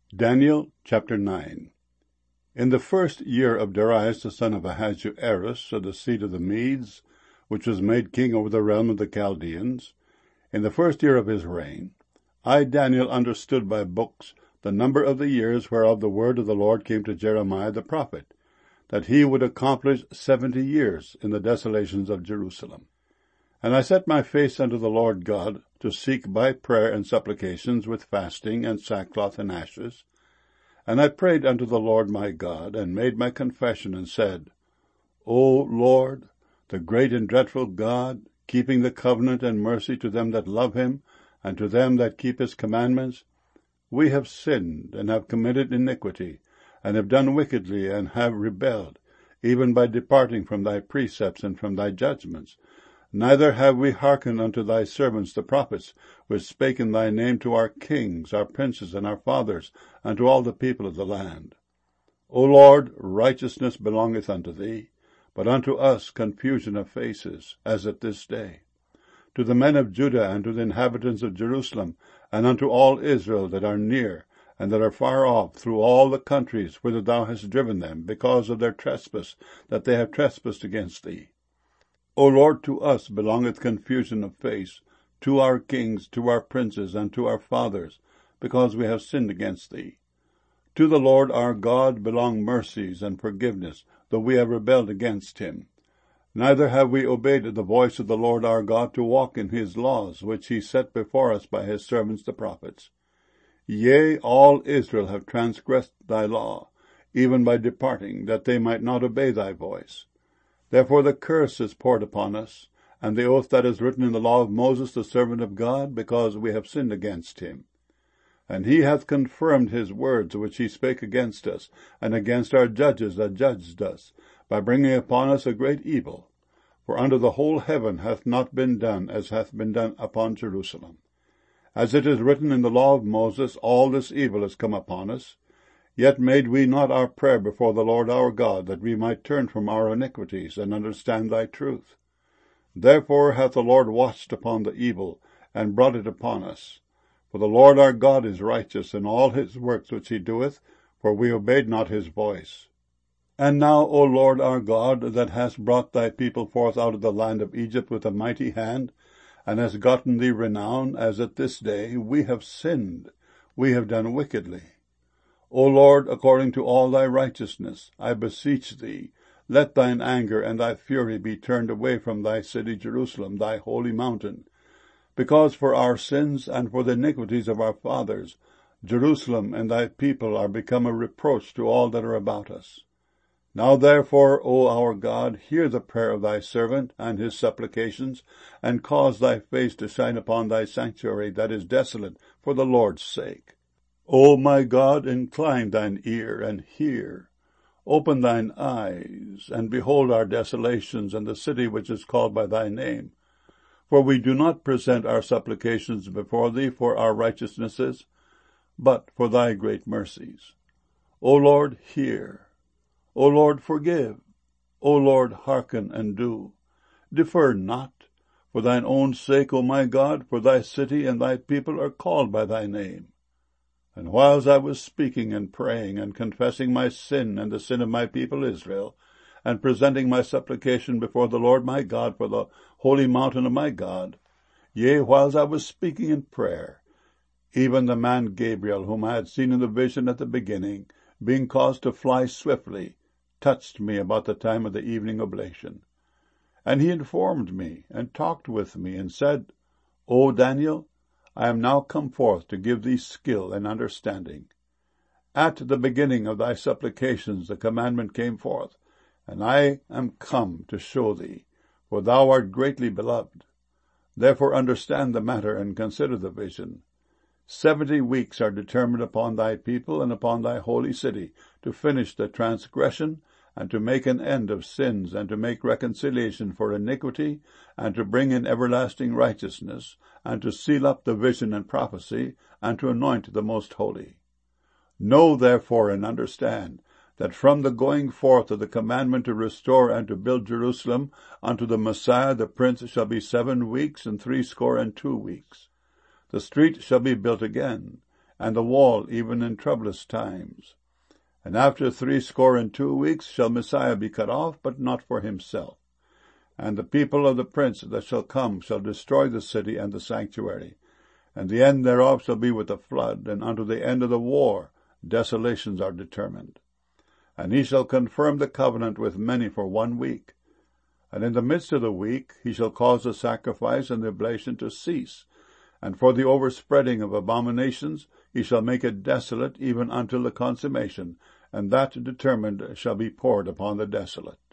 Daniel chapter 9. In the first year of Darius the son of Ahasuerus, of the seed of the Medes, which was made king over the realm of the Chaldeans, in the first year of his reign, I, Daniel, understood by books the number of the years whereof the word of the Lord came to Jeremiah the prophet, that he would accomplish 70 years in the desolations of Jerusalem. And I set my face unto the Lord God, to seek by prayer and supplications with fasting and sackcloth and ashes. And I prayed unto the Lord my God, and made my confession, and said, O Lord, the great and dreadful God, keeping the covenant and mercy to them that love him, and to them that keep his commandments, we have sinned, and have committed iniquity, and have done wickedly, and have rebelled, even by departing from thy precepts and from thy judgments. Neither have we hearkened unto thy servants the prophets, which spake in thy name to our kings, our princes, and our fathers, and to all the people of the land. O Lord, righteousness belongeth unto thee, but unto us confusion of faces, as at this day. To the men of Judah, and to the inhabitants of Jerusalem, and unto all Israel that are near, and that are far off, through all the countries whither thou hast driven them, because of their trespass, that they have trespassed against thee. O Lord, to us belongeth confusion of face, to our kings, to our princes, and to our fathers, because we have sinned against thee. To the Lord our God belong mercies and forgiveness, though we have rebelled against him. Neither have we obeyed the voice of the Lord our God to walk in his laws, which he set before us by his servants the prophets. Yea, all Israel have transgressed thy law, even by departing, that they might not obey thy voice. Therefore the curse is poured upon us, and the oath that is written in the law of Moses the servant of God, because we have sinned against him. And he hath confirmed his words which he spake against us, and against our judges that judged us, by bringing upon us a great evil. For under the whole heaven hath not been done as hath been done upon Jerusalem. As it is written in the law of Moses, all this evil is come upon us. Yet made we not our prayer before the Lord our God, that we might turn from our iniquities, and understand thy truth. Therefore hath the Lord watched upon the evil, and brought it upon us. For the Lord our God is righteous in all his works which he doeth, for we obeyed not his voice. And now, O Lord our God, that hast brought thy people forth out of the land of Egypt with a mighty hand, and hast gotten thee renown, as at this day, we have sinned, we have done wickedly. O Lord, according to all thy righteousness, I beseech thee, let thine anger and thy fury be turned away from thy city Jerusalem, thy holy mountain. Because for our sins and for the iniquities of our fathers, Jerusalem and thy people are become a reproach to all that are about us. Now therefore, O our God, hear the prayer of thy servant and his supplications, and cause thy face to shine upon thy sanctuary that is desolate, for the Lord's sake. O my God, incline thine ear, and hear. Open thine eyes, and behold our desolations, and the city which is called by thy name. For we do not present our supplications before thee for our righteousnesses, but for thy great mercies. O Lord, hear. O Lord, forgive. O Lord, hearken and do. Defer not. For thine own sake, O my God, for thy city and thy people are called by thy name. And whiles I was speaking and praying and confessing my sin and the sin of my people Israel, and presenting my supplication before the Lord my God for the holy mountain of my God, yea, whiles I was speaking in prayer, even the man Gabriel, whom I had seen in the vision at the beginning, being caused to fly swiftly, touched me about the time of the evening oblation. And he informed me, and talked with me, and said, O Daniel, I am now come forth to give thee skill and understanding. At the beginning of thy supplications the commandment came forth, and I am come to show thee, for thou art greatly beloved. Therefore understand the matter, and consider the vision. 70 weeks are determined upon thy people and upon thy holy city, to finish the transgression, and to make an end of sins, and to make reconciliation for iniquity, and to bring in everlasting righteousness, and to seal up the vision and prophecy, and to anoint the most holy. Know therefore and understand, that from the going forth of the commandment to restore and to build Jerusalem unto the Messiah the Prince shall be 7 weeks and 62 weeks. The street shall be built again, and the wall even in troublous times. And after 62 weeks shall Messiah be cut off, but not for himself. And the people of the prince that shall come shall destroy the city and the sanctuary. And the end thereof shall be with a flood, and unto the end of the war desolations are determined. And he shall confirm the covenant with many for 1 week. And in the midst of the week he shall cause the sacrifice and the oblation to cease. And for the overspreading of abominations he shall make it desolate even until the consummation, and that determined shall be poured upon the desolate.